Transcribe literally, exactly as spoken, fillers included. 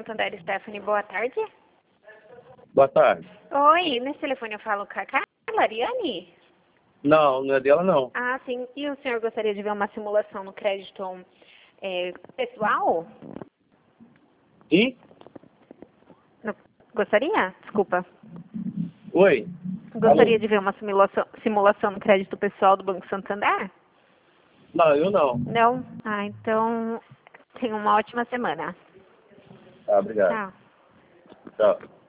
Santander, Stephanie, boa tarde. Boa tarde. Oi, nesse telefone eu falo com a Carla, Ariane? Não, não é dela não. Ah, sim. E o senhor gostaria de ver uma simulação no crédito é, pessoal? Sim? No- Gostaria? Desculpa. Oi? Gostaria Alô? de ver uma simulação, simulação no crédito pessoal do Banco Santander? Não, eu não. Não? Ah, então tenha uma ótima semana. Tá, obrigado. Tchau. Tchau.